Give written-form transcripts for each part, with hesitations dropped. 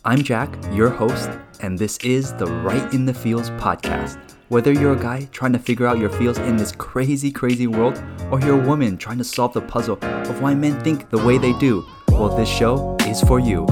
I'm Jack, your host, and this is the Right in the Feels podcast. Whether you're a guy trying to figure out your feels in this crazy, crazy world, or you're a woman trying to solve the puzzle of why men think the way they do, well, this show is for you.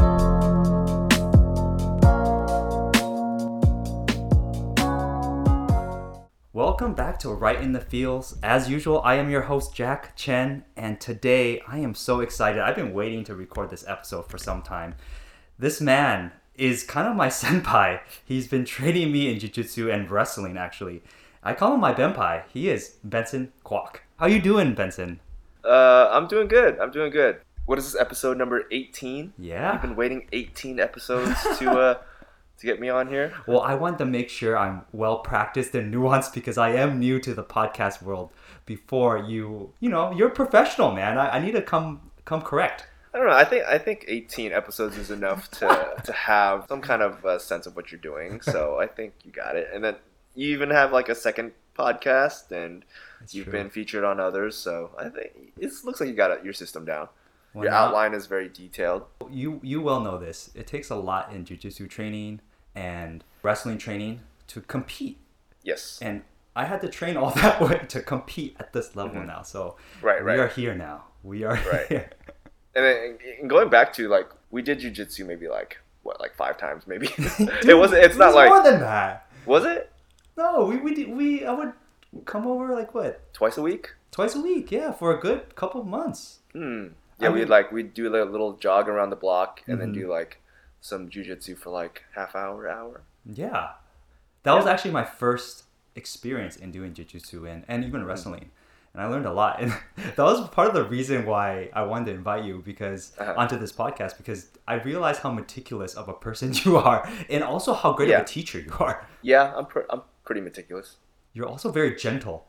Welcome back to Right in the Feels. As usual, I am your host, Jack Chen, and today I am so excited. I've been waiting to record this episode for some time. This man is kind of my senpai. He's been training me in jiu-jitsu and wrestling, actually. I call him my benpai. He is Benson Kwok. How you doing, Benson? I'm doing good. What is this, episode number 18? Yeah. You've been waiting 18 episodes to get me on here? Well, I want to make sure I'm well-practiced and nuanced because I am new to the podcast world. Before you're a professional, man. I need to come correct. I don't know. I think 18 episodes is enough to have some kind of sense of what you're doing. So I think you got it. And then you even have like a second podcast, and you've been featured on others. So I think it looks like you got your system down. Well, your outline is very detailed. You well know this. It takes a lot in jiu-jitsu training and wrestling training to compete. Yes. And I had to train all that way to compete at this level now. So we are here now. We are here. And then going back to like, we did jiu-jitsu maybe like 5 times maybe. Dude, it's not like more than that. Was it? No, I would come over like what? Twice a week? Twice a week, yeah, for a good couple of months. Yeah, we'd do like a little jog around the block and then do like some jiu-jitsu for like half hour. Yeah. That was actually my first experience in doing jiu-jitsu and even wrestling. And I learned a lot. And that was part of the reason why I wanted to invite you onto this podcast, because I realized how meticulous of a person you are and also how great of a teacher you are. Yeah, I'm pretty meticulous. You're also very gentle.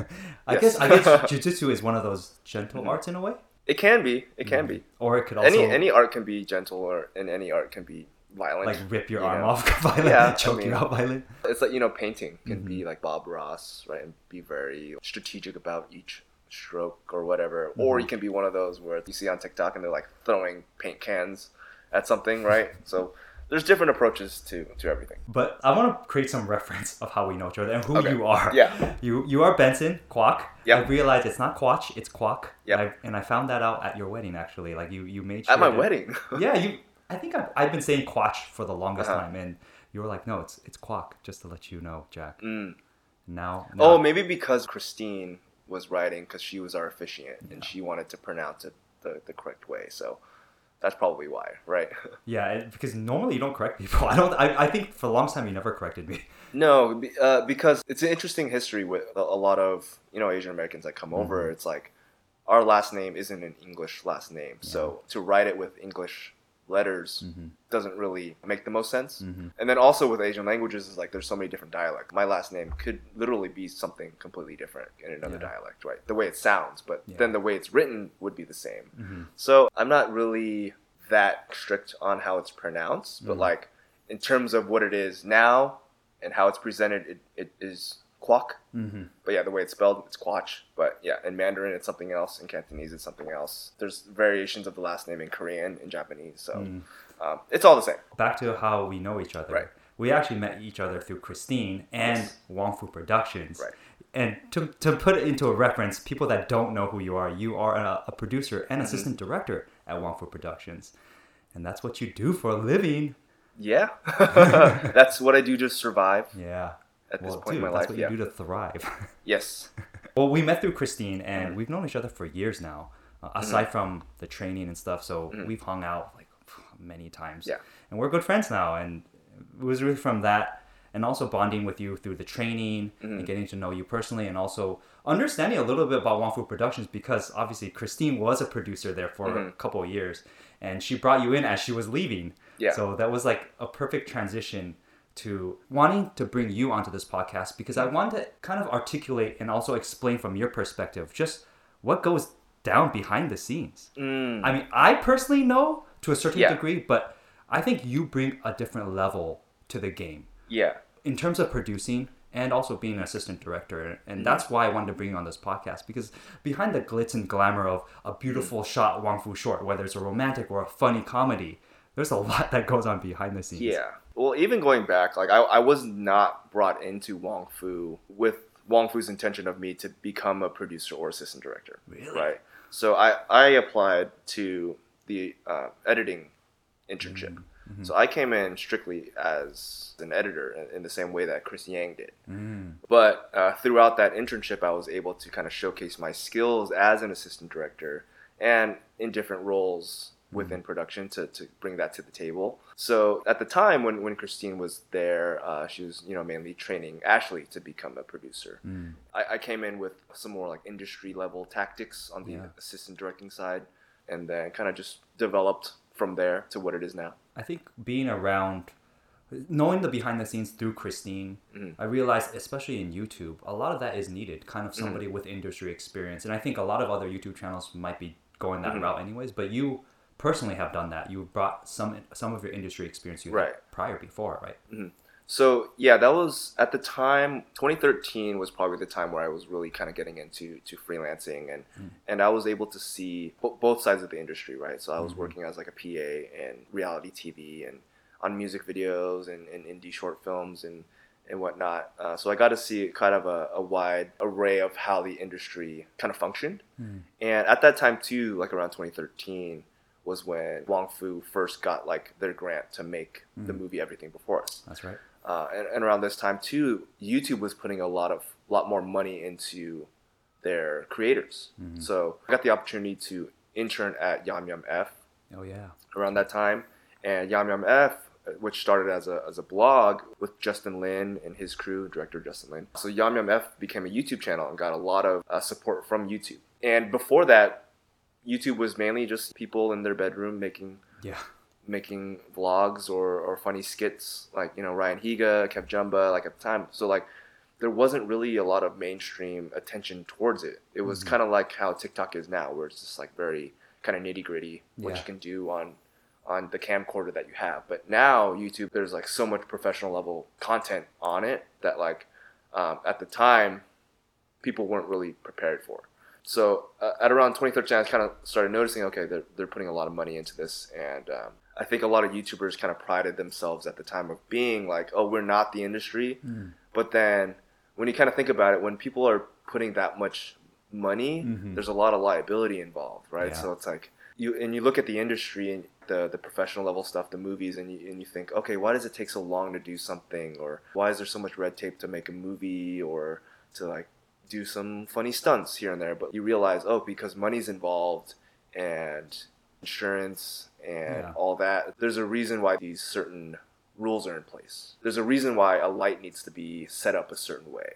I Yes. guess jiu-jitsu is one of those gentle arts in a way. It can be. Or it could also... Any art can be gentle, and any art can be violent. Like rip your arm off violent, choke you out violent. It's like, painting can be like Bob Ross, right? And be very strategic about each stroke or whatever. Or you can be one of those where you see on TikTok and they're like throwing paint cans at something, right? So there's different approaches to everything. But I want to create some reference of how we know each other and who you are. Yeah. You are Benson Kwok. Yep. I realized it's not Kwok, it's Kwok. Yeah. And I found that out at your wedding, actually. Like you made sure at my wedding. Yeah, I think I've been saying Kwok for the longest time, and you were like, no, it's Kwok, just to let you know, Jack. Now. Oh, maybe because Christine was writing, because she was our officiant, and she wanted to pronounce it the correct way, so that's probably why, right? Yeah, because normally you don't correct people. I think for the longest time you never corrected me. No, because it's an interesting history with a lot of Asian Americans that come over. It's like our last name isn't an English last name, so to write it with English letters doesn't really make the most sense. And then also with Asian languages is like there's so many different dialects. My last name could literally be something completely different in another dialect, right? The way it sounds, but then the way it's written would be the same. So I'm not really that strict on how it's pronounced, but like in terms of what it is now and how it's presented, it is Kwok. But yeah, the way it's spelled, it's Kwach. But yeah, in Mandarin, it's something else. In Cantonese, it's something else. There's variations of the last name in Korean, in Japanese. So it's all the same. Back to how we know each other. Right. We actually met each other through Christine and Wong Fu Productions. Right. And to put it into a reference, people that don't know who you are a producer and assistant director at Wong Fu Productions. And that's what you do for a living. Yeah. That's what I do to survive. Yeah. At this point in my life, that's what you do to thrive. Yes. Well, we met through Christine, and we've known each other for years now, aside from the training and stuff. So we've hung out like many times. Yeah. And we're good friends now. And it was really from that, and also bonding with you through the training and getting to know you personally, and also understanding a little bit about Wong Fu Productions, because obviously Christine was a producer there for a couple of years, and she brought you in as she was leaving. Yeah. So that was like a perfect transition to wanting to bring you onto this podcast, because I wanted to kind of articulate and also explain from your perspective just what goes down behind the scenes. I mean, I personally know to a certain degree, but I think you bring a different level to the game. Yeah. In terms of producing and also being an assistant director. And that's why I wanted to bring you on this podcast, because behind the glitz and glamour of a beautiful shot Wong Fu short, whether it's a romantic or a funny comedy, there's a lot that goes on behind the scenes. Yeah. Well, even going back, like I was not brought into Wong Fu with Wong Fu's intention of me to become a producer or assistant director. Really? Right. So I applied to the editing internship. Mm-hmm. So I came in strictly as an editor in the same way that Chris Yang did. Mm. But throughout that internship, I was able to kind of showcase my skills as an assistant director and in different roles within production to bring that to the table. So at the time when Christine was there, she was mainly training Ashley to become a producer. Mm. I came in with some more like industry level tactics on the assistant directing side, and then kind of just developed from there to what it is now. I think being around, knowing the behind the scenes through Christine, I realized, especially in YouTube, a lot of that is needed. Kind of somebody with industry experience, and I think a lot of other YouTube channels might be going that route anyways. But you personally have done that. You brought some of your industry experience you had prior before, right? Mm-hmm. So yeah, that was at the time. 2013 was probably the time where I was really kind of getting into freelancing, and I was able to see both sides of the industry, right? So I was working as like a PA in reality TV and on music videos and indie short films and whatnot. So I got to see kind of a wide array of how the industry kind of functioned. And at that time too, like around 2013, was when Wong Fu first got like their grant to make the movie Everything Before Us. That's right. And around this time too, YouTube was putting a lot more money into their creators. So I got the opportunity to intern at Yum Yum F. Oh yeah. Around that time, and Yum Yum F, which started as a blog with Justin Lin and his crew, director Justin Lin. So Yum Yum F became a YouTube channel and got a lot of support from YouTube. And before that, YouTube was mainly just people in their bedroom making vlogs or funny skits, like Ryan Higa, Kev Jumba, like at the time. So like there wasn't really a lot of mainstream attention towards it. It was kind of like how TikTok is now, where it's just like very kind of nitty gritty what you can do on the camcorder that you have. But now YouTube, there's like so much professional level content on it that like at the time people weren't really prepared for. So at around 2013, I kind of started noticing, okay, they're putting a lot of money into this. And I think a lot of YouTubers kind of prided themselves at the time of being like, oh, we're not the industry. But then when you kind of think about it, when people are putting that much money, there's a lot of liability involved, right? So it's like, you look at the industry and the professional level stuff, the movies, and you think, okay, why does it take so long to do something? Or why is there so much red tape to make a movie or to like do some funny stunts here and there? But you realize, oh, because money's involved and insurance and all that, there's a reason why these certain rules are in place. There's a reason why a light needs to be set up a certain way.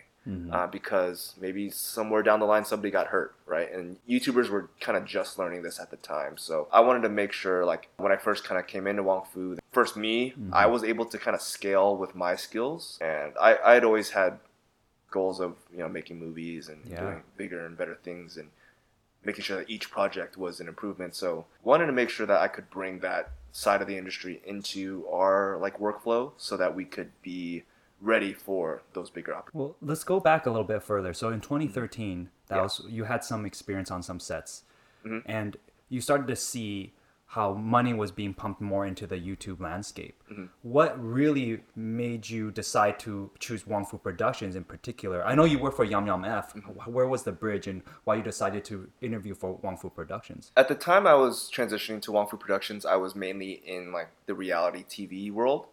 Because maybe somewhere down the line somebody got hurt, right? And YouTubers were kind of just learning this at the time. So I wanted to make sure, like, when I first kind of came into Wong Fu, first me, I was able to kind of scale with my skills. And I had always had goals of, making movies and doing bigger and better things and making sure that each project was an improvement. So wanted to make sure that I could bring that side of the industry into our like workflow so that we could be ready for those bigger opportunities. Well, let's go back a little bit further. So in 2013, you had some experience on some sets, and you started to see how money was being pumped more into the YouTube landscape. What really made you decide to choose Wong Fu Productions in particular? I know you work for Yum Yum F. Where was the bridge and why you decided to interview for Wong Fu Productions? At the time I was transitioning to Wong Fu Productions, I was mainly in like the reality TV world.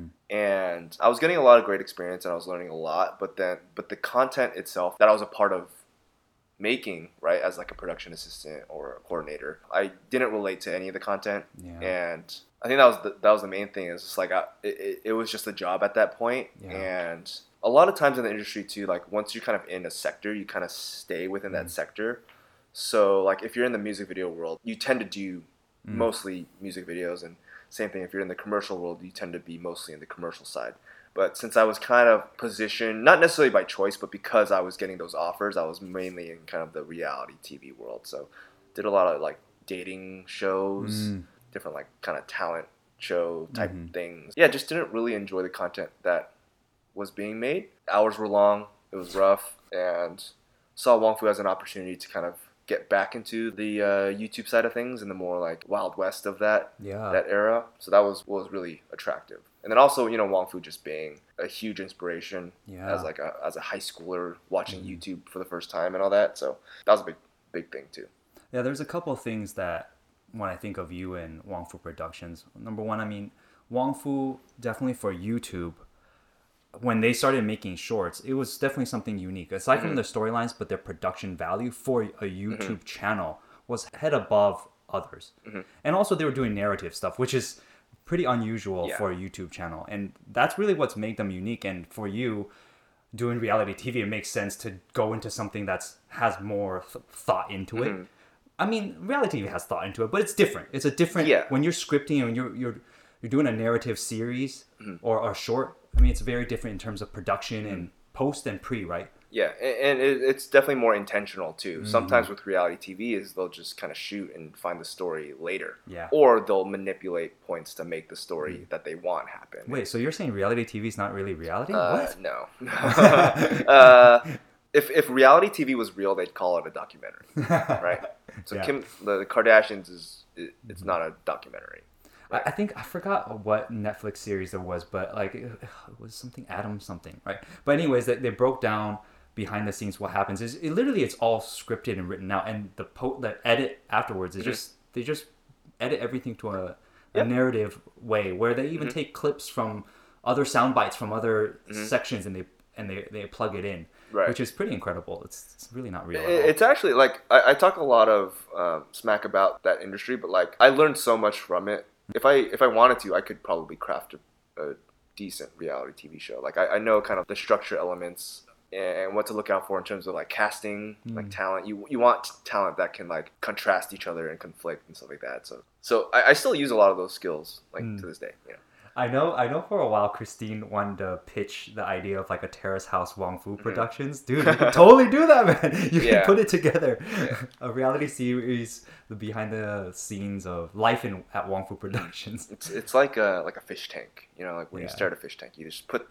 And I was getting a lot of great experience and I was learning a lot, but the content itself that I was a part of making, right, as like a production assistant or a coordinator, I didn't relate to any of the content. And I think that was the main thing. It's just like it was just a job at that point. And a lot of times in the industry too, like once you're kind of in a sector, you kind of stay within that sector. So like if you're in the music video world, you tend to do mostly music videos, and same thing if you're in the commercial world, you tend to be mostly in the commercial side. But since I was kind of positioned, not necessarily by choice, but because I was getting those offers, I was mainly in kind of the reality TV world. So did a lot of like dating shows, different like kind of talent show type things. Yeah, just didn't really enjoy the content that was being made. Hours were long, it was rough, and saw Wong Fu as an opportunity to kind of get back into the YouTube side of things and the more like Wild West of that Yeah. era. So that was what was really attractive. And then also, Wong Fu just being a huge inspiration Yeah. as a high schooler watching YouTube for the first time and all that. So that was a big thing too. Yeah, there's a couple of things that when I think of you and Wong Fu Productions. Number one, I mean, Wong Fu definitely for YouTube. When they started making shorts, it was definitely something unique. Aside from the storylines, but their production value for a YouTube channel was head above others. And also they were doing narrative stuff, which is pretty unusual for a YouTube channel. And that's really what's made them unique. And for you doing reality TV, it makes sense to go into something that's has more thought into it. I mean, reality TV has thought into it, but it's different. It's a different when you're scripting and you're doing a narrative series or a short. I mean, it's very different in terms of production and post and pre, right? Yeah, and it's definitely more intentional too. Sometimes with reality TV is they'll just kind of shoot and find the story later. Yeah. Or they'll manipulate points to make the story that they want happen. Wait, so you're saying reality TV is not really reality? What? No. If reality TV was real, they'd call it a documentary, right? So the Kardashians it's not a documentary. I think I forgot what Netflix series it was, but like it was something Adam something, right? But anyways, they broke down behind the scenes what happens. It's all scripted and written out, and the edit afterwards is they just edit everything to a narrative way where they even take clips from other sound bites from other sections and they plug it in, which is pretty incredible. It's really not real. It's actually like I talk a lot of smack about that industry, but like I learned so much from it. If I wanted to, I could probably craft a decent reality TV show. Like I know kind of the structure elements and what to look out for in terms of like casting, like talent. You want talent that can like contrast each other and conflict and stuff like that. So I still use a lot of those skills like to this day. Yeah. I know for a while Christine wanted to pitch the idea of like a terrace house Wong Fu Productions. Dude, you can totally do that, man. You can put it together. Yeah. A reality series, the behind the scenes of life at Wong Fu Productions. It's like a fish tank. Like when you start a fish tank, you just put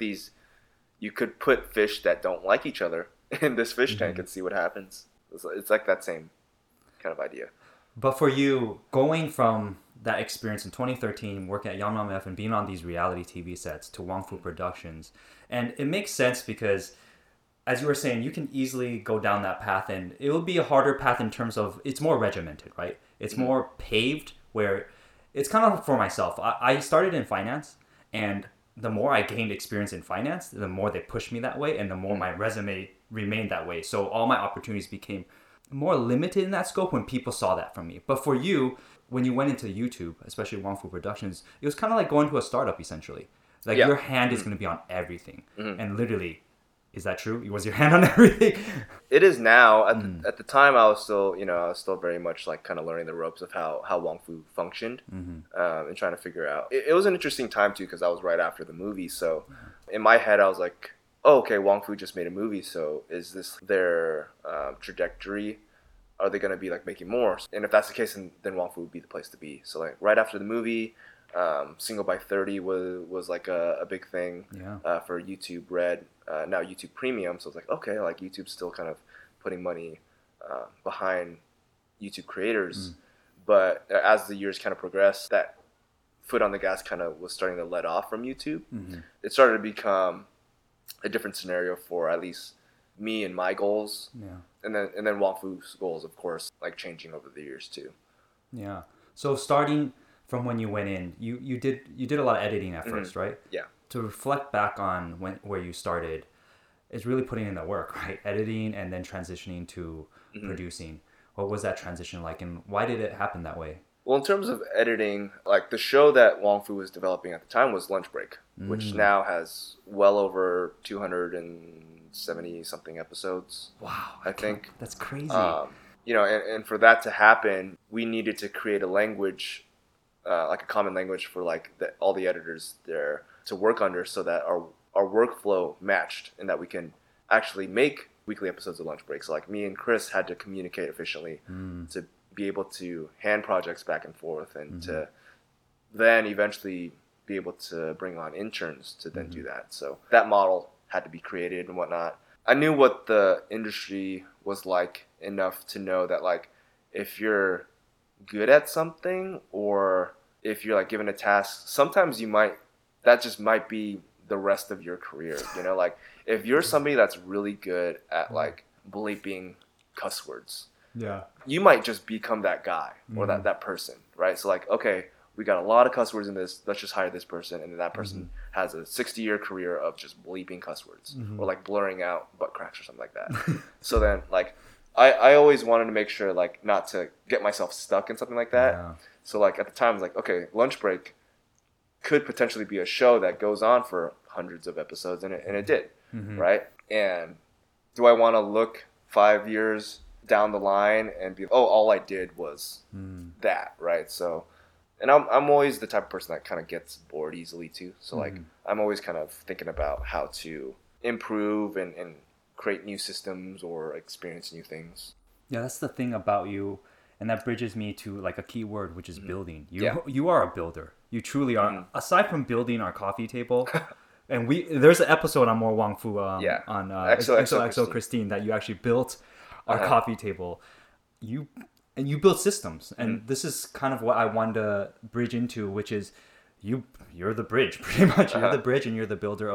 you could put fish that don't like each other in this fish tank and see what happens. It's like that same kind of idea. But for you, going from that experience in 2013, working at Yangnam F and being on these reality TV sets to Wong Fu Productions, and it makes sense because, as you were saying, you can easily go down that path, and it will be a harder path in terms of it's more regimented, right? It's more paved, where it's kind of for myself. I started in finance, and the more I gained experience in finance, the more they pushed me that way, and the more my resume remained that way. So all my opportunities became more limited in that scope when people saw that from me. But for you, when you went into YouTube, especially Wong Fu Productions, it was kind of like going to a startup essentially. Like your hand is going to be on everything. And literally, is that true? Was your hand on everything? It is now. At the time, I was still very much like kind of learning the ropes of how Wong Fu functioned and trying to figure out. It was an interesting time too because I was right after the movie. So in my head, I was like, oh, okay, Wong Fu just made a movie. So is this their trajectory? Are they going to be like making more? And if that's the case, then Wong Fu would be the place to be. So like right after the movie, Single by 30 was like a big thing for YouTube Red, now YouTube Premium. So it's like, okay, like YouTube's still kind of putting money behind YouTube creators. But as the years kind of progressed, that foot on the gas kind of was starting to let off from YouTube. It started to become a different scenario for at least me and my goals. And then Wong Fu's goals, of course, like changing over the years too. Yeah. So starting from when you went in, you did a lot of editing at first, right? Yeah. To reflect back on where you started, is really putting in the work, right? Editing and then transitioning to producing. What was that transition like, and why did it happen that way? Well, in terms of editing, like the show that Wong Fu was developing at the time was Lunch Break, which now has well over 270 something episodes. Wow, I think that's crazy. And for that to happen, we needed to create a language, like a common language for like all the editors there to work under, so that our workflow matched, and that we can actually make weekly episodes of Lunch Break. So like me and Chris had to communicate efficiently to be able to hand projects back and forth, and to then eventually be able to bring on interns to then do that. So that model had to be created and whatnot. I knew what the industry was like enough to know that like if you're good at something or if you're like given a task, sometimes that just might be the rest of your career. You know, like if you're somebody that's really good at like bleeping cuss words, Yeah. you might just become that guy or that person, right? So like, okay, we got a lot of cuss words in this. Let's just hire this person, and then that person has a 60-year career of just bleeping cuss words or like blurring out butt cracks or something like that. So then, like, I always wanted to make sure like not to get myself stuck in something like that. Yeah. So like at the time, I was like, okay, Lunch Break could potentially be a show that goes on for hundreds of episodes, and it did, right? And do I want to look 5 years down the line and be, oh, all I did was that, right? So, and I'm always the type of person that kind of gets bored easily too. So like, I'm always kind of thinking about how to improve and create new systems or experience new things. Yeah, that's the thing about you, and that bridges me to like a key word, which is building. You are a builder. You truly are. Aside from building our coffee table, and there's an episode on Mo Wang Fu on XOXO Christine that you actually built our coffee table. You build systems, and this is kind of what I wanted to bridge into, which is you're the bridge pretty much. You're the bridge, and you're the builder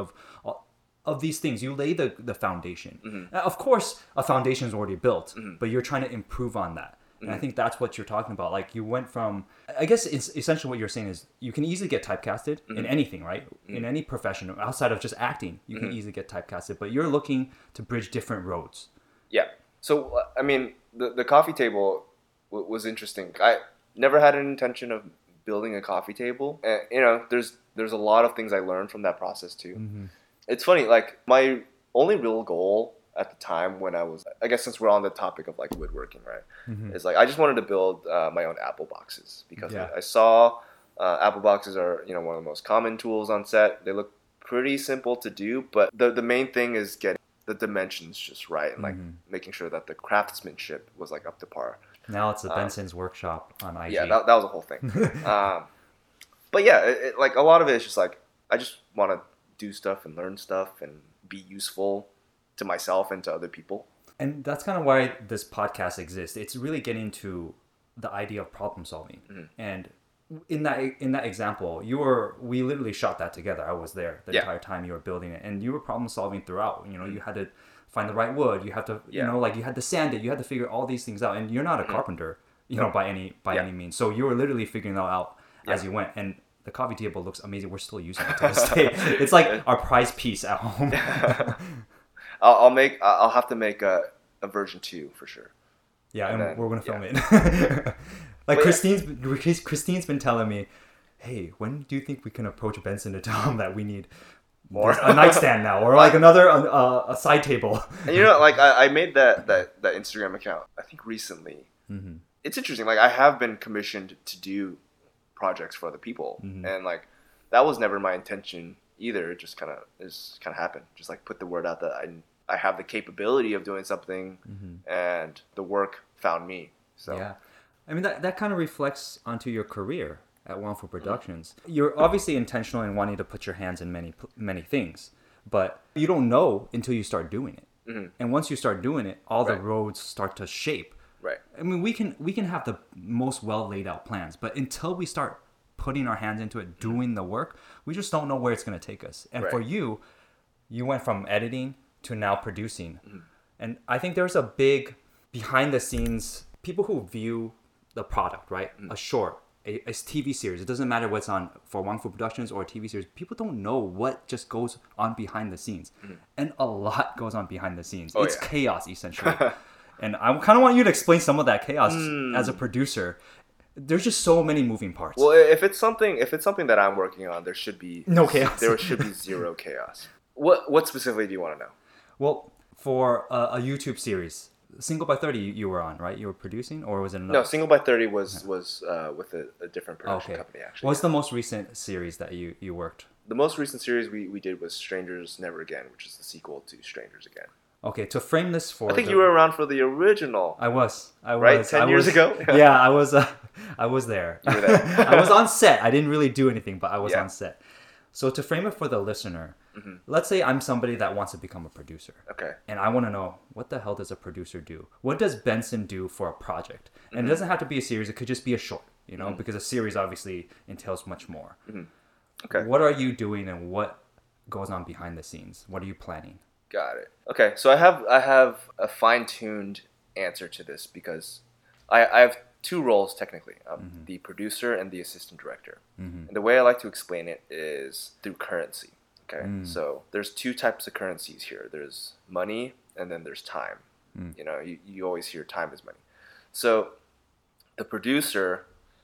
of these things. You lay the foundation. Now, of course, a foundation is already built, but you're trying to improve on that. And I think that's what you're talking about. Like you went from, I guess it's essentially what you're saying is you can easily get typecasted in anything, right? In any profession outside of just acting, you can easily get typecasted, but you're looking to bridge different roads. Yeah. So, I mean, the coffee table was interesting. I never had an intention of building a coffee table. And, you know, there's a lot of things I learned from that process too. It's funny, like my only real goal at the time when I was, I guess since we're on the topic of like woodworking, right? Is like I just wanted to build my own apple boxes because I saw apple boxes are, you know, one of the most common tools on set. They look pretty simple to do, but the main thing is getting the dimensions just right and like making sure that the craftsmanship was like up to par. Now it's the Benson's workshop on IG. Yeah, that was a whole thing. But yeah, like a lot of it is just like I just want to do stuff and learn stuff and be useful to myself and to other people. And that's kind of why this podcast exists. It's really getting to the idea of problem solving. And in that example, we literally shot that together. I was there the entire time you were building it, and you were problem solving throughout. You know, you had to find the right wood. You have to, you know, like you had to sand it. You had to figure all these things out. And you're not a carpenter, you know, by any means. So you were literally figuring that out as you went. And the coffee table looks amazing. We're still using it to this day. It's like our prize piece at home. I'll have to make a version 2 for sure. Yeah, and we're gonna film it. Like Christine's been telling me, hey, when do you think we can approach Benson to tell him that we need more a nightstand now, or like another a side table? And you know, like I made that Instagram account I think recently. It's interesting. Like I have been commissioned to do projects for other people, and like that was never my intention either. It just kind of happened. Just like put the word out that I have the capability of doing something, and the work found me. So yeah, I mean that kind of reflects onto your career at Wang Fu Productions. You're obviously intentional in wanting to put your hands in many things, but you don't know until you start doing it. And once you start doing it, all the roads start to shape. Right. I mean, we can have the most well laid out plans, but until we start putting our hands into it, doing the work, we just don't know where it's going to take us. And for you went from editing to now producing. And I think there's a big behind the scenes, people who view the product, right? A short, a TV series. It doesn't matter what's on for Wang Fu Productions or a TV series. People don't know what just goes on behind the scenes. And a lot goes on behind the scenes. It's chaos, essentially. And I kind of want you to explain some of that chaos as a producer. There's just so many moving parts. Well, if it's something that I'm working on, there should be no chaos. There should be zero chaos. What specifically do you want to know? Well, for a YouTube series, Single by 30 you were on, right? You were producing, or was it another? No, Single by 30 was with a different production company, actually. What's the most recent series that you worked? The most recent series we did was Strangers Never Again, which is the sequel to Strangers Again. Okay, to frame this for... I think you were around for the original. I was. Right? 10 years ago? Yeah, I was there. You were there. I was on set. I didn't really do anything, but I was on set. So to frame it for the listener, Let's say I'm somebody that wants to become a producer. Okay. And I want to know, what the hell does a producer do? What does Benson do for a project? And it doesn't have to be a series. It could just be a short, because a series obviously entails much more. Okay. What are you doing and what goes on behind the scenes? What are you planning? Got it. Okay, so I have a fine-tuned answer to this because I have two roles technically, the producer and the assistant director. And the way I like to explain it is through currency. Okay, so there's two types of currencies here. There's money and then there's time. You always hear time is money. So the producer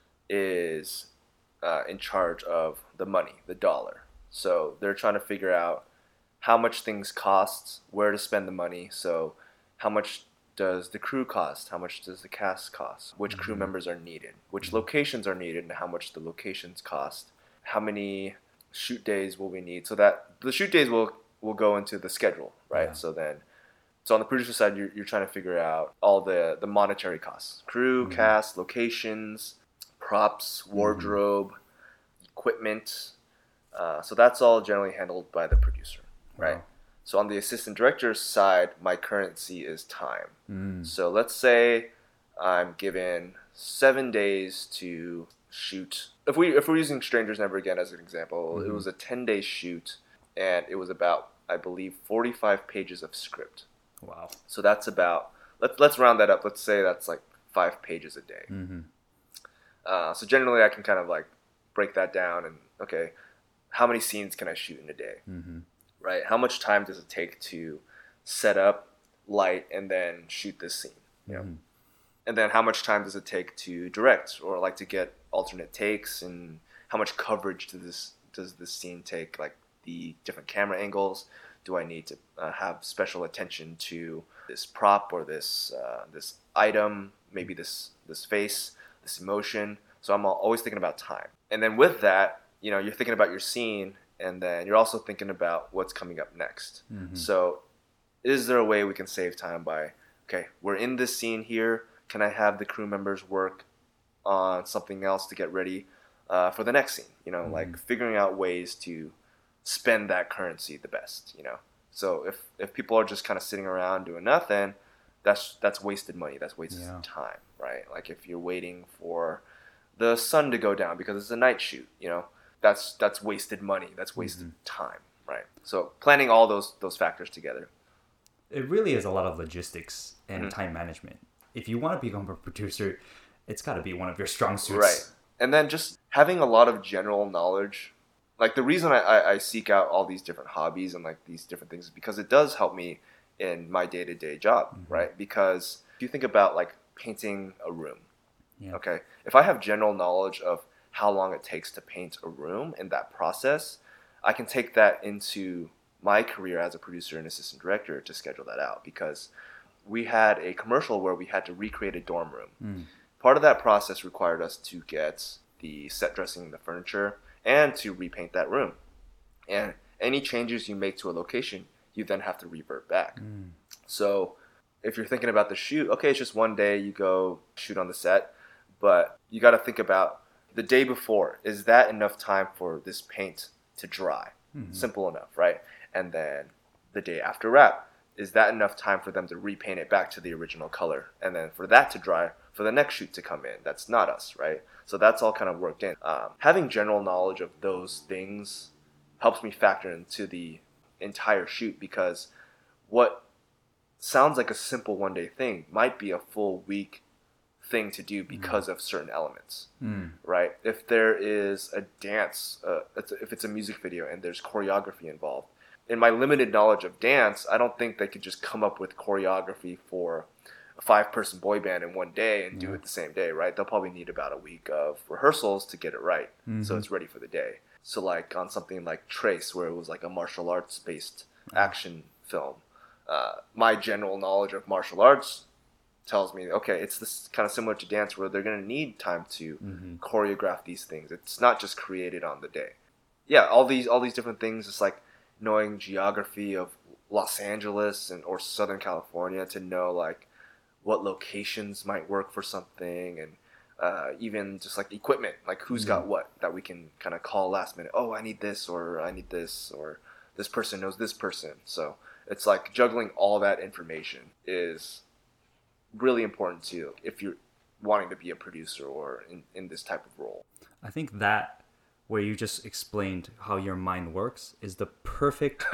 is in charge of the money, the dollar. So they're trying to figure out how much things cost, where to spend the money. So how much does the crew cost? How much does the cast cost? Which crew members are needed? Which locations are needed and how much the locations cost? How many shoot days will we need? So that the shoot days will go into the schedule, right? Yeah. So on the producer side, you're trying to figure out all the monetary costs. Crew, cast, locations, props, wardrobe, equipment. So that's all generally handled by the producer, right? Wow. So on the assistant director's side, my currency is time. So let's say I'm given 7 days to shoot. If we're using Strangers Never Again as an example, it was a 10-day shoot, and it was about, I believe, 45 pages of script. Wow. So that's about, let's round that up. Let's say that's like 5 pages a day. So generally I can kind of like break that down and, okay, how many scenes can I shoot in a day? Right? How much time does it take to set up, light, and then shoot this scene? And then how much time does it take to direct or like to get alternate takes, and how much coverage does this scene take? Like the different camera angles. Do I need to have special attention to this prop or this item? Maybe this face, this emotion. So I'm always thinking about time. And then with that, you're thinking about your scene, and then you're also thinking about what's coming up next. So is there a way we can save time by, okay, we're in this scene here. Can I have the crew members work on something else to get ready for the next scene? Like figuring out ways to spend that currency the best, So if people are just kind of sitting around doing nothing, that's wasted money. That's wasted time, right? Like if you're waiting for the sun to go down because it's a night shoot, that's wasted money. That's wasted time, right? So planning all those factors together. It really is a lot of logistics and time management. If you want to become a producer, it's got to be one of your strong suits. Right. And then just having a lot of general knowledge. Like the reason I seek out all these different hobbies and like these different things is because it does help me in my day-to-day job, right? Because if you think about like painting a room, okay? If I have general knowledge of how long it takes to paint a room and that process, I can take that into my career as a producer and assistant director to schedule that out, because we had a commercial where we had to recreate a dorm room. Part of that process required us to get the set dressing and the furniture and to repaint that room. And any changes you make to a location, you then have to revert back. So if you're thinking about the shoot, okay, it's just one day you go shoot on the set, but you got to think about the day before. Is that enough time for this paint to dry? Simple enough, right? And then the day after wrap, is that enough time for them to repaint it back to the original color? And then for that to dry, for the next shoot to come in. That's not us, right? So that's all kind of worked in. Having general knowledge of those things helps me factor into the entire shoot, because what sounds like a simple one-day thing might be a full week thing to do because of certain elements, right? If there is a dance, if it's a music video and there's choreography involved, in my limited knowledge of dance, I don't think they could just come up with choreography for a 5-person boy band in one day and do it the same day, right? They'll probably need about a week of rehearsals to get it right, so it's ready for the day. So like on something like Trace, where it was like a martial arts based action film, my general knowledge of martial arts tells me, okay, it's this kind of similar to dance where they're going to need time to choreograph these things. It's not just created on the day. Yeah, all these different things. It's like knowing geography of Los Angeles or Southern California to know like what locations might work for something, and even just like equipment, like who's got what that we can kind of call last minute. Oh, I need this, or I need this, or this person knows this person. So it's like juggling all that information is really important to if you're wanting to be a producer or in this type of role. I think that where you just explained how your mind works is the perfect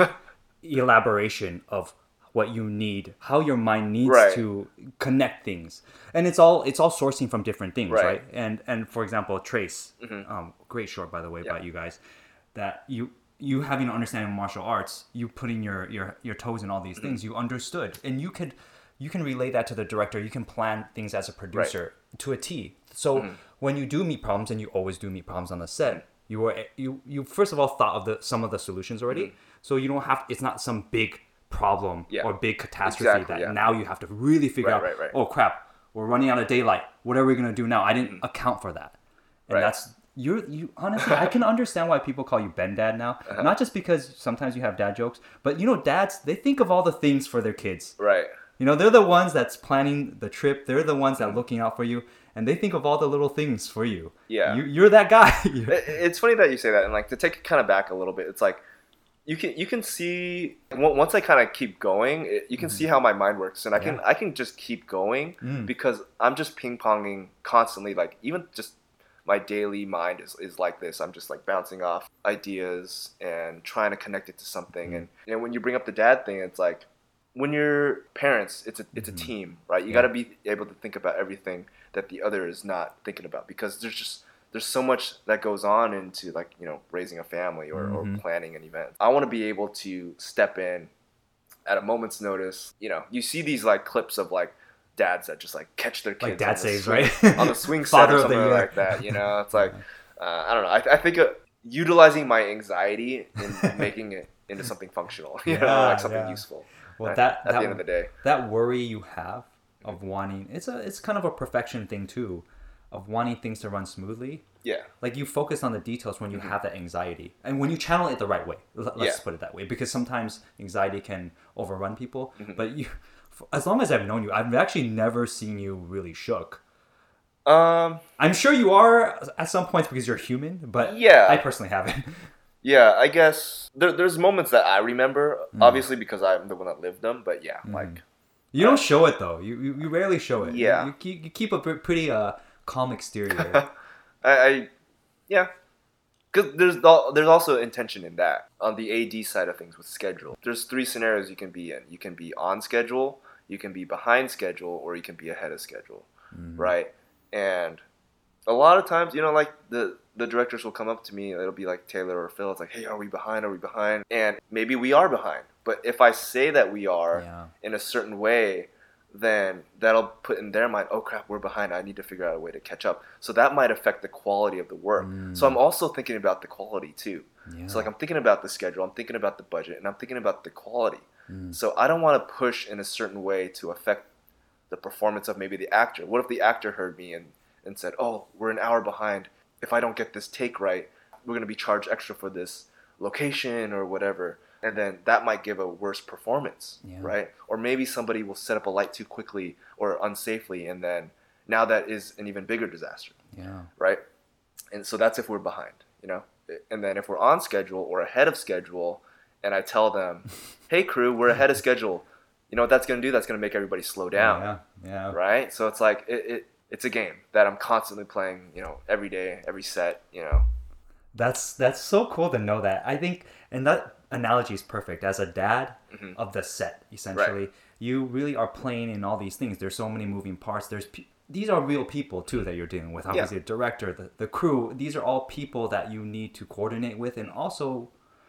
elaboration of what you need, how your mind needs Right. to connect things, and it's all sourcing from different things, Right. right? And for example, Trace, great short by the way, Yeah. by you guys, that you having an understanding of martial arts, you putting your toes in all these things, you understood, and you can relay that to the director. You can plan things as a producer to a T. So when you do meet problems, and you always do meet problems on the set, you first of all thought of some of the solutions already. So you don't have, it's not some big problem or big catastrophe that now you have to really figure out. Right. Oh crap, we're running out of daylight. What are we gonna do now? I didn't account for that, and that's you. Honestly, I can understand why people call you Ben Dad now. Not just because sometimes you have dad jokes, but dads, they think of all the things for their kids. Right. They're the ones that's planning the trip. They're the ones that are looking out for you, and they think of all the little things for you. Yeah. You're that guy. It's funny that you say that, and like to take it kind of back a little bit, it's like you can see once I kind of keep going, you can see how my mind works, and I can just keep going because I'm just ping ponging constantly. Like even just my daily mind is like this. I'm just like bouncing off ideas and trying to connect it to something. And when you bring up the dad thing, it's like when you're parents, it's a team, right? You got to be able to think about everything that the other is not thinking about, because there's so much that goes on into like, raising a family or planning an event. I want to be able to step in at a moment's notice. You see these like clips of like dads that just like catch their kids like dad saves, swing, right? on the swing set or something like that. It's like, I don't know. I think utilizing my anxiety and making it into something functional, like something useful. Well, at the end of the day, that worry you have of wanting, it's kind of a perfection thing too, of wanting things to run smoothly. Yeah. Like you focus on the details when you have that anxiety, and when you channel it the right way. Let's put it that way, because sometimes anxiety can overrun people. But as long as I've known you, I've actually never seen you really shook. I'm sure you are at some points because you're human, but I personally haven't. Yeah, I guess there's moments that I remember, obviously because I'm the one that lived them. But like you don't show it though. You rarely show it. Yeah, you keep a pretty calm exterior. Because there's also intention in that on the AD side of things with schedule. There's 3 scenarios you can be in. You can be on schedule, you can be behind schedule, or you can be ahead of schedule, right? And a lot of times, like the directors will come up to me. It'll be like Taylor or Phil. It's like, hey, are we behind? Are we behind? And maybe we are behind. But if I say that we are in a certain way, then that'll put in their mind, oh crap, we're behind. I need to figure out a way to catch up. So that might affect the quality of the work. So I'm also thinking about the quality too. So like I'm thinking about the schedule, I'm thinking about the budget, and I'm thinking about the quality. So I don't want to push in a certain way to affect the performance of maybe the actor. What if the actor heard me and said, oh, we're an hour behind. If I don't get this take right, we're going to be charged extra for this location or whatever. And then that might give a worse performance, right? Or maybe somebody will set up a light too quickly or unsafely, and then now that is an even bigger disaster, right? And so that's if we're behind, And then if we're on schedule or ahead of schedule, and I tell them, hey crew, we're ahead of schedule, you know what that's going to do? That's going to make everybody slow down, right? So it's like it's a game that I'm constantly playing, every day, every set, That's so cool to know that. I think, and that analogy is perfect. As a dad of the set, essentially, you really are playing in all these things. There's so many moving parts. These are real people too that you're dealing with. Obviously, the director, the crew. These are all people that you need to coordinate with and also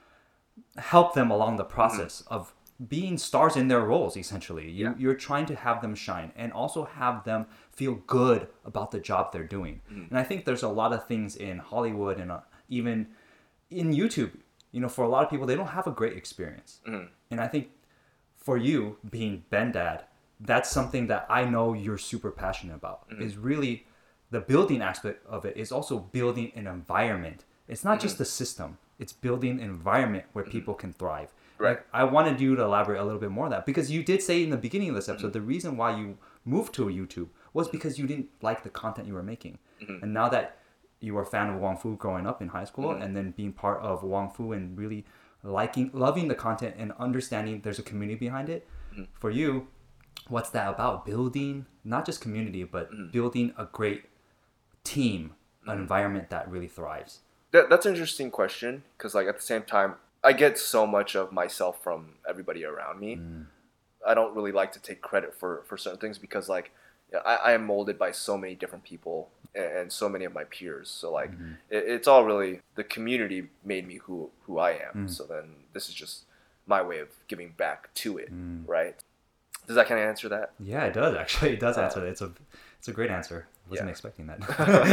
help them along the process of being stars in their roles. Essentially, you're trying to have them shine and also have them feel good about the job they're doing. And I think there's a lot of things in Hollywood and even in YouTube, for a lot of people, they don't have a great experience. And I think for you, being Ben Dad, that's something that I know you're super passionate about, is really the building aspect of it is also building an environment. It's not just the system. It's building an environment where people can thrive. Right. Like, I wanted you to elaborate a little bit more on that, because you did say in the beginning of this episode, the reason why you moved to YouTube was because you didn't like the content you were making. And now that you were a fan of Wong Fu growing up in high school and then being part of Wong Fu and really loving the content and understanding there's a community behind it. For you, what's that about? Building not just community, but building a great team, an environment that really thrives. That's an interesting question because, like, at the same time, I get so much of myself from everybody around me. I don't really like to take credit for certain things because, like, I am molded by so many different people and so many of my peers. So, like, it's all really the community made me who I am. So then this is just my way of giving back to it, right? Does that kind of answer that? Yeah, it does actually. It does answer that. It's a great answer. Wasn't expecting that.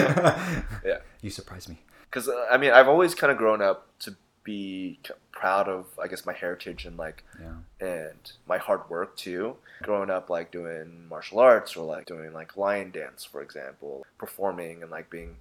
Yeah. You surprised me. Because, I mean, I've always kind of grown up to be proud of, I guess, my heritage and, like, and my hard work, too. Growing up, like, doing martial arts or, like, doing, like, lion dance, for example. Performing and, like, being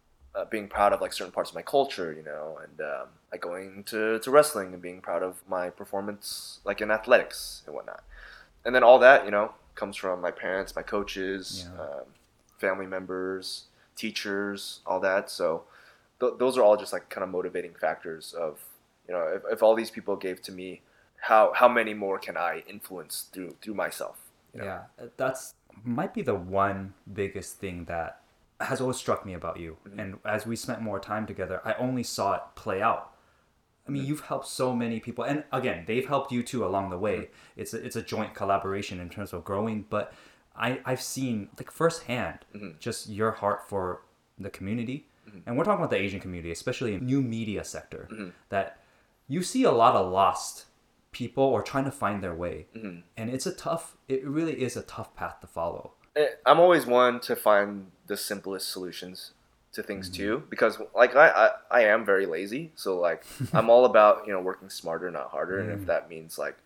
proud of, like, certain parts of my culture, you know. And, like, going to wrestling and being proud of my performance, like, in athletics and whatnot. And then all that, you know, comes from my parents, my coaches, family members, teachers, all that. So those are all just like kind of motivating factors of, you know, if all these people gave to me, how many more can I influence through myself? You know? Yeah, that's might be the one biggest thing that has always struck me about you. And as we spent more time together, I only saw it play out. I mean, you've helped so many people, and again, they've helped you too along the way. It's a joint collaboration in terms of growing, but I've seen like firsthand just your heart for the community, and we're talking about the Asian community, especially in new media sector, that you see a lot of lost people or trying to find their way, and it really is a tough path to follow. I'm always one to find the simplest solutions to things too, because like I am very lazy, so like I'm all about, you know, working smarter, not harder, and if that means like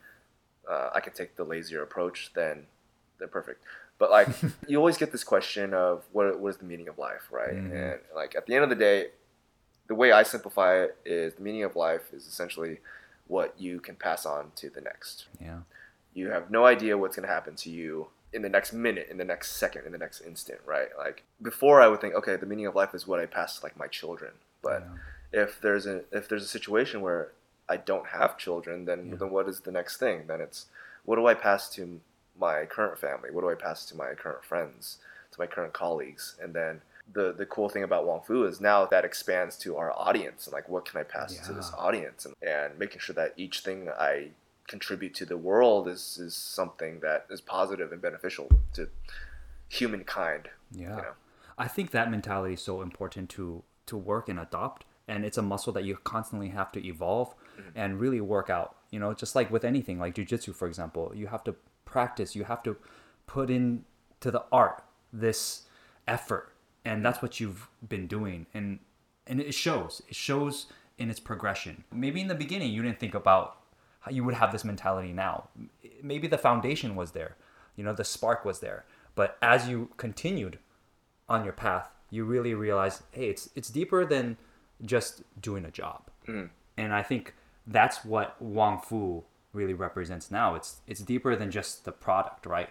I can take the lazier approach, then perfect. But like you always get this question of what is the meaning of life, right? And like at the end of the day, the way I simplify it is the meaning of life is essentially what you can pass on to the next. Yeah. You have no idea what's going to happen to you in the next minute, in the next second, in the next instant, right? Like before I would think, okay, the meaning of life is what I pass to like my children. But if there's a situation where I don't have children, then what is the next thing? Then it's what do I pass to my current family? What do I pass to my current friends, to my current colleagues? And then the cool thing about Wong Fu is now that expands to our audience, and like what can I pass to this audience, and making sure that each thing I contribute to the world is something that is positive and beneficial to humankind. Yeah. You know? I think that mentality is so important to work and adopt, and it's a muscle that you constantly have to evolve and really work out. You know, just like with anything, like jiu-jitsu, for example, you have to practice, you have to put into the art this effort, and that's what you've been doing, and it shows in its progression. Maybe in the beginning you didn't think about how you would have this mentality now. Maybe the foundation was there, you know, the spark was there, but as you continued on your path, you really realize, hey, it's deeper than just doing a job. And I think that's what Wong Fu really represents now. It's deeper than just the product, right?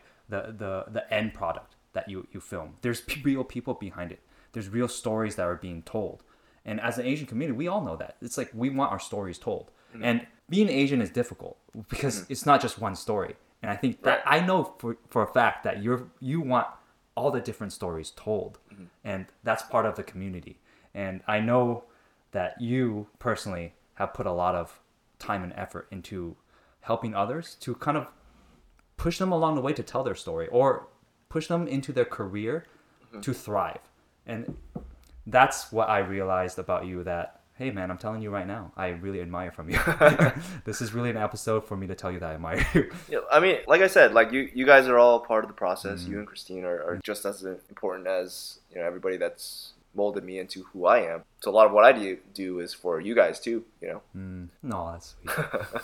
The end product that you film. There's real people behind it. There's real stories that are being told. And as an Asian community, we all know that. It's like we want our stories told. And being Asian is difficult because it's not just one story. And I think that I know for a fact that you want all the different stories told. And that's part of the community. And I know that you personally have put a lot of time and effort into helping others to kind of push them along the way to tell their story or push them into their career to thrive. And that's what I realized about you, that, hey man, I'm telling you right now, I really admire from you. This is really an episode for me to tell you that I admire you. Yeah, I mean, like I said, like you guys are all part of the process. You and Christine are just as important as, you know, everybody that's molded me into who I am. So a lot of what I do is for you guys too, you know. No, that's sweet.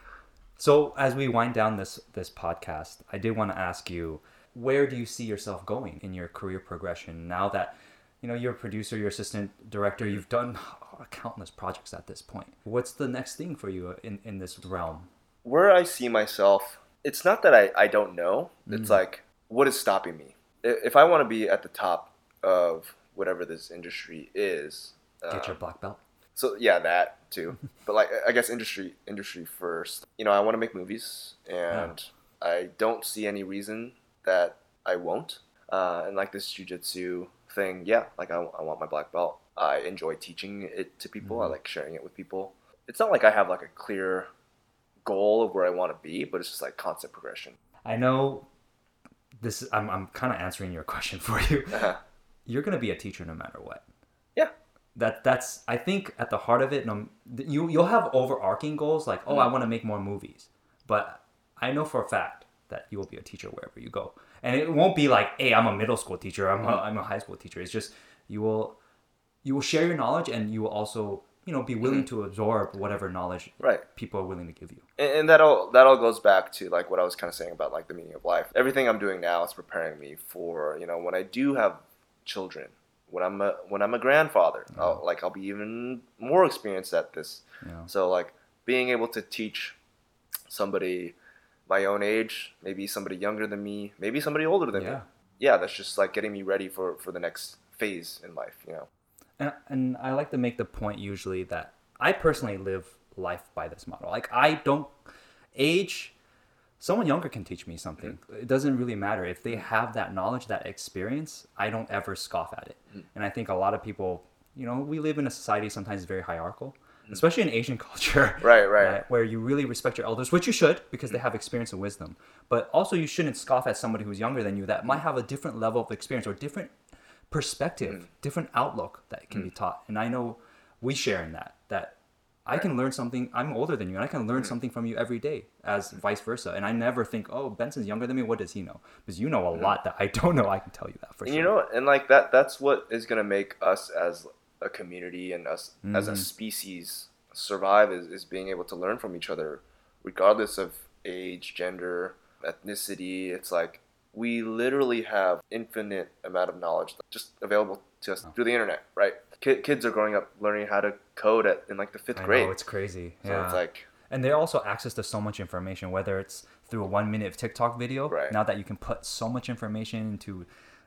So as we wind down this podcast, I did want to ask you, where do you see yourself going in your career progression now that, you know, you're a producer, you're assistant director, you've done countless projects at this point. What's the next thing for you in this realm? Where I see myself, it's not that I don't know. It's like, what is stopping me? If I want to be at the top of whatever this industry is... Get your black belt? So yeah, that too. But like I guess industry first. You know, I want to make movies, and I don't see any reason that I won't. And like this jujitsu thing, yeah, like I want my black belt. I enjoy teaching it to people. I like sharing it with people. It's not like I have like a clear goal of where I want to be, but it's just like constant progression. I know this. I'm kind of answering your question for you. Uh-huh. You're gonna be a teacher no matter what. Yeah. That's I think at the heart of it. You'll have overarching goals like, oh, I want to make more movies, but I know for a fact that you will be a teacher wherever you go, and it won't be like, hey, I'm a middle school teacher, I'm a high school teacher. It's just you will share your knowledge, and you will also be willing to absorb whatever knowledge Right. people are willing to give you. And that all goes back to like what I was kind of saying about like the meaning of life. Everything I'm doing now is preparing me for when I do have children, when I'm a grandfather. I'll be even more experienced at this. Yeah. So like being able to teach somebody my own age, maybe somebody younger than me, maybe somebody older than me. Yeah, that's just like getting me ready for the next phase in life. And I like to make the point usually that I personally live life by this model. Like I don't age. Someone younger can teach me something. It doesn't really matter if they have that knowledge, that experience. I don't ever scoff at it. And I think a lot of people, we live in a society sometimes very hierarchical, especially in Asian culture. Right. Where you really respect your elders, which you should because they have experience and wisdom. But also you shouldn't scoff at somebody who's younger than you that might have a different level of experience or different perspective, different outlook that can be taught. And I know we share in that I can learn something. I'm older than you, and I can learn something from you every day, as vice versa. And I never think, oh, Benson's younger than me. What does he know? Because you know a lot that I don't know. I can tell you that for sure. And like that's what is gonna make us as a community and us as a species survive is being able to learn from each other, regardless of age, gender, ethnicity. It's like we literally have infinite amount of knowledge just available to us through the internet, right? Kids are growing up learning how to code in like the 5th grade. Oh, it's crazy. So it's like, and they're also access to so much information, whether it's through a 1-minute TikTok video. Right. Now that you can put so much information into,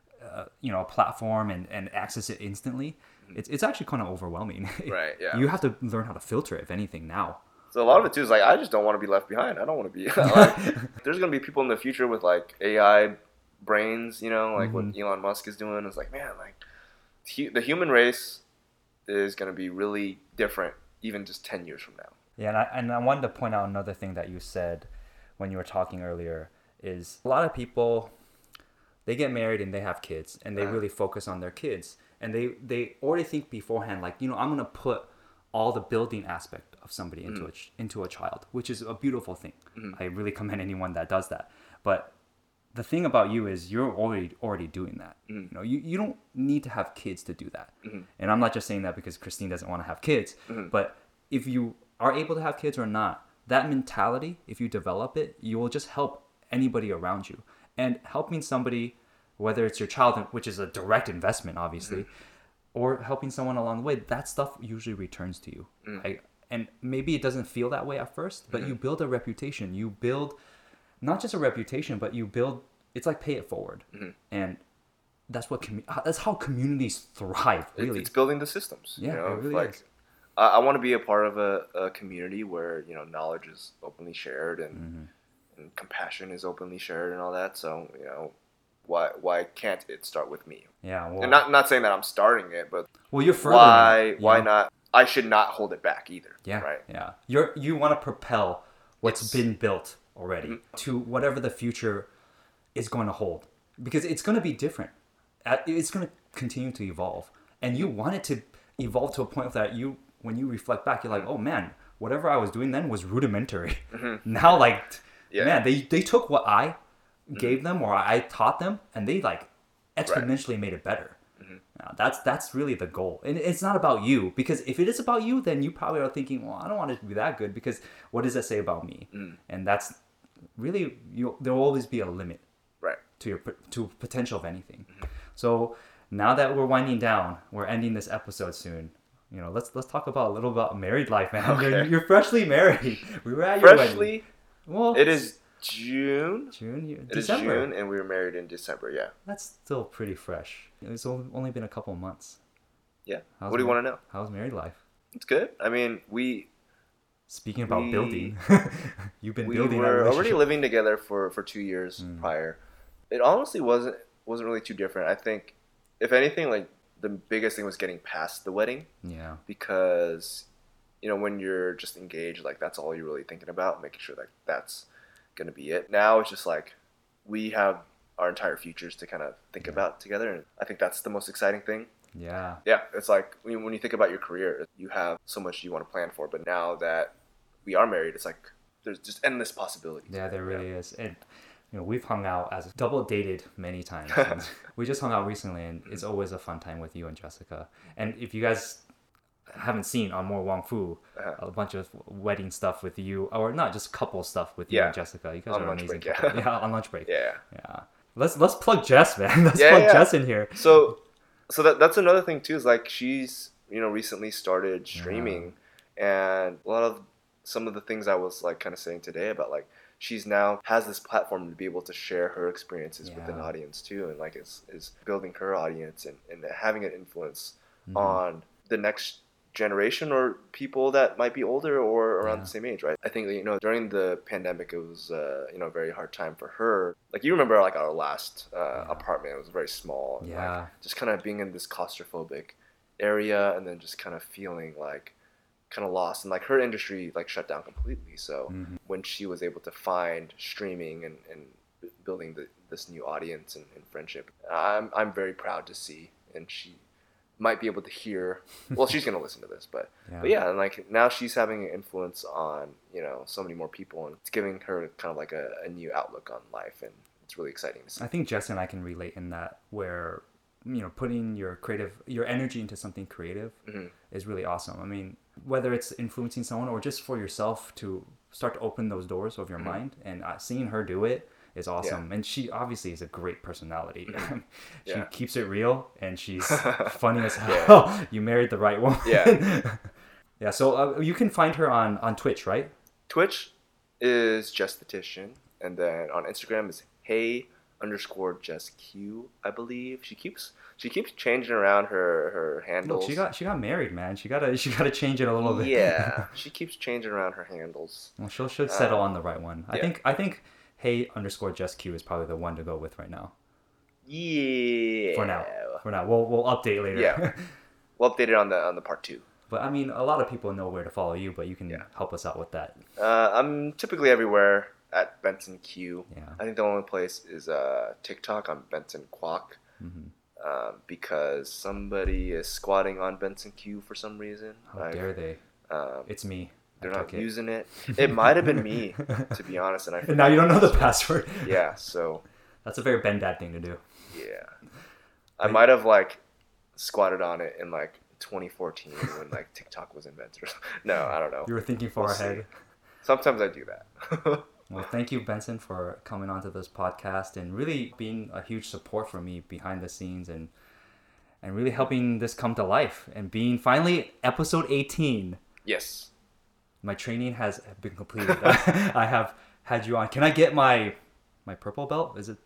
a platform and access it instantly, it's actually kind of overwhelming. Right. Yeah. You have to learn how to filter it, if anything, now. So a lot of it too is like I just don't want to be left behind. I don't want to be. Like, there's gonna be people in the future with like AI brains, like what Elon Musk is doing. It's like, man, like the human race is gonna be really different, even just 10 years from now. Yeah, and I wanted to point out another thing that you said when you were talking earlier is a lot of people, they get married and they have kids and they really focus on their kids and they already think beforehand like, I'm gonna put all the building aspect of somebody into a child, which is a beautiful thing. I really commend anyone that does that. But the thing about you is you're already doing that. You don't need to have kids to do that. And I'm not just saying that because Christine doesn't want to have kids, but if you are able to have kids or not, that mentality, if you develop it, you will just help anybody around you. And helping somebody, whether it's your child, which is a direct investment, obviously, or helping someone along the way, that stuff usually returns to you. Right? And maybe it doesn't feel that way at first, but you build a reputation. You build not just a reputation, but you build, it's like pay it forward. And that's that's how communities thrive, really. It's building the systems. Yeah, it really like, is. I want to be a part of a community where, knowledge is openly shared and compassion is openly shared and all that. So, why can't it start with me? Yeah. Well, and not saying that I'm starting it, but you're furthering why not? I should not hold it back either. Yeah. Right. Yeah. You want to propel what's been built already to whatever the future is going to hold, because it's going to be different. It's going to continue to evolve, and you want it to evolve to a point that when you reflect back, you're like, oh man, whatever I was doing then was rudimentary. Now, man, they took what I gave them or I taught them, and they like exponentially made it better. Now, that's really the goal, and it's not about you, because if it is about you, then you probably are thinking, well, I don't want it to be that good, because what does that say about me? And that's really, there will always be a limit, right, to potential of anything. So now that we're winding down, we're ending this episode soon. Let's talk about a little about married life, man. Okay. You're freshly married. We were at your wedding. Well, it is June. December. It is June, and we were married in December. Yeah. That's still pretty fresh. It's only been a couple of months. Yeah. What do you want to know? How's married life? It's good. I mean, we Speaking about we building, you've been we building that were already relationship. living together for 2 years prior. It honestly wasn't really too different. I think, if anything, like the biggest thing was getting past the wedding, Yeah. because when you're just engaged, like that's all you're really thinking about, making sure that that's gonna be it. Now it's just like we have our entire futures to kind of think about together, and I think that's the most exciting thing. Yeah. Yeah, it's like when you think about your career, you have so much you want to plan for, but now that we are married, it's like there's just endless possibilities. Yeah, there really is. And we've hung out as double dated many times. And we just hung out recently, and it's always a fun time with you and Jessica. And if you guys haven't seen on More Wong Fu, a bunch of wedding stuff with you, or not just couple stuff with you and Jessica. You guys On are lunch amazing. break, couple. Yeah, on lunch break. Yeah. Yeah. Let's plug Jess, man. Let's plug Jess in here. So that's another thing too, is like she's recently started streaming, and some of the things I was like kind of saying today about like she's now has this platform to be able to share her experiences with an audience too, and like is building her audience and having an influence on the next generation or people that might be older or around the same age, right? I think during the pandemic it was a very hard time for her. Like you remember like our last apartment, it was very small, and like just kind of being in this claustrophobic area, and then just kind of feeling like kind of lost, and like her industry like shut down completely. So when she was able to find streaming and building this new audience and friendship, I'm very proud to see, and she might be able to hear. Well, she's gonna listen to this, but yeah, and like now she's having an influence on so many more people, and it's giving her kind of like a new outlook on life, and it's really exciting to see. I think Jess and I can relate in that, where putting your energy into something creative is really awesome. I mean, whether it's influencing someone or just for yourself to start to open those doors of your mind, and seeing her do it is awesome. And she obviously is a great personality. She keeps it real, and she's funny as hell. You married the right one. Yeah. So you can find her on Twitch, right? Twitch is Jesthetician, and then on Instagram is hey_JessQ, I believe. She keeps changing around her handles. Look, she got married, man. She gotta change it a little bit. Yeah, she keeps changing around her handles. Well, she should settle on the right one. I think hey_JessQ is probably the one to go with right now. Yeah. For now, we'll update later. Yeah, we'll update it on the part 2. But I mean, a lot of people know where to follow you, but you can help us out with that. I'm typically everywhere at Benson Q. Yeah. I think the only place is TikTok on Benson Quack, because somebody is squatting on Benson Q for some reason. How dare they? It's me. They're not using it. It might have been me, to be honest, and I now you don't know the password. Yeah, so that's a very Ben Dad thing to do. Yeah, I might have like squatted on it in like 2014 when like TikTok was invented. No, I don't know. You were thinking far ahead. Sometimes I do that. Well, thank you, Benson, for coming onto this podcast and really being a huge support for me behind the scenes and really helping this come to life and being finally episode 18. Yes. My training has been completed. I have had you on. Can I get my purple belt? Is it?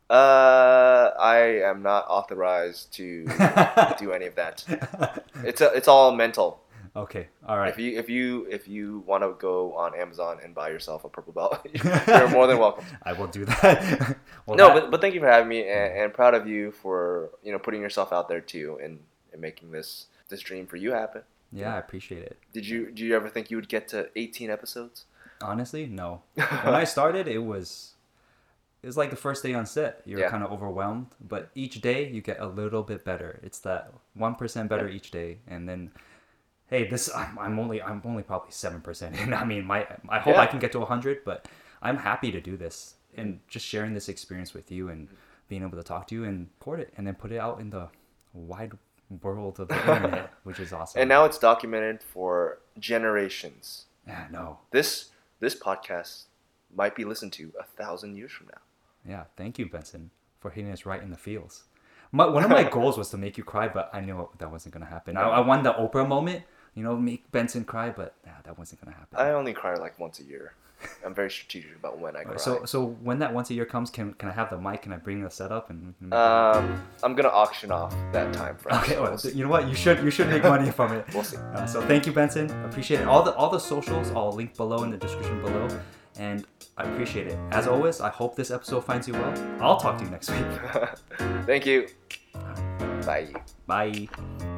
I am not authorized to do any of that. It's all mental. Okay, all right. If you want to go on Amazon and buy yourself a purple belt, you're more than welcome. I will do that. But thank you for having me, and proud of you for putting yourself out there too, and making this dream for you happen. Yeah, I appreciate it. Did you ever think you would get to 18 episodes? Honestly, no. When I started, it was like the first day on set. You're kind of overwhelmed, but each day you get a little bit better. It's that 1% better each day, and then, hey, I'm only probably 7% in. I mean, I hope I can get to 100, but I'm happy to do this and just sharing this experience with you and being able to talk to you and record it and then put it out in the wide world of the internet, which is awesome. And now it's documented for generations. Yeah, no. This podcast might be listened to 1,000 years from now. Yeah, thank you, Benson, for hitting us right in the feels. One of my goals was to make you cry, but I knew that wasn't going to happen. I won the Oprah moment make Benson cry, but that wasn't gonna happen. I only cry like once a year. I'm very strategic about when I cry. So when that once a year comes, can I have the mic? Can I bring the setup and? I'm gonna auction off that time frame. Okay, well, you know what? You should make money from it. We'll see. So thank you, Benson. Appreciate it. All the socials I'll link below in the description below, and I appreciate it. As always, I hope this episode finds you well. I'll talk to you next week. Thank you. Bye. Bye.